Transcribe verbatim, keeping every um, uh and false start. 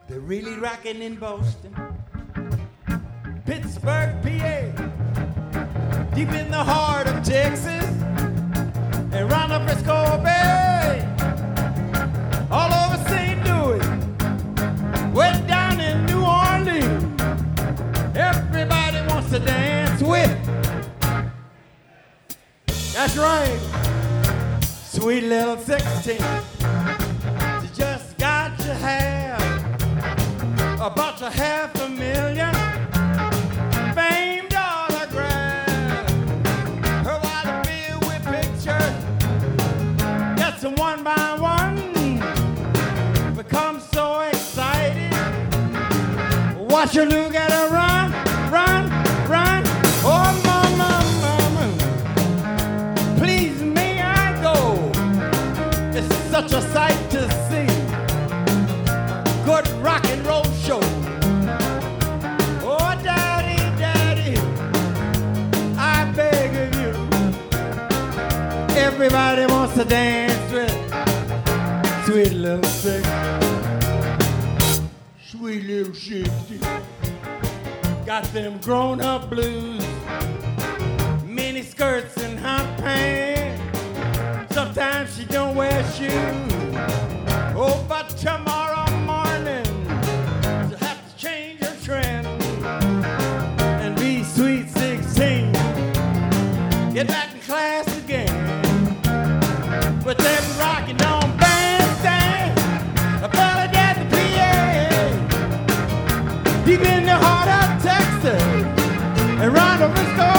They're really rocking in Boston, Pittsburgh, P A, deep in the heart of Texas, and round the Frisco Bay, all over Saint Louis, way down in New Orleans. Everybody wants to dance with. That's right, sweet little sixteen. You just got to have about a half a million famed autographs. Her wallet filled with pictures. Gets them one by one. Become so excited. Watch her look at her run, run, run. Oh, mama, mama, please may I go. It's such a sight to see. Good rock and roll show. Oh, daddy, daddy, I beg of you. Everybody wants to dance with sweet little six. Sweet little sixty. Got them grown-up blues, mini skirts and hot pants. Sometimes she don't wear shoes. Oh, but tomorrow morning she'll have to change her trend and be sweet sixteen. Get back in class again with them rockin' on bandstand. A fella at the P A, deep in the heart of Texas, and round the Frisco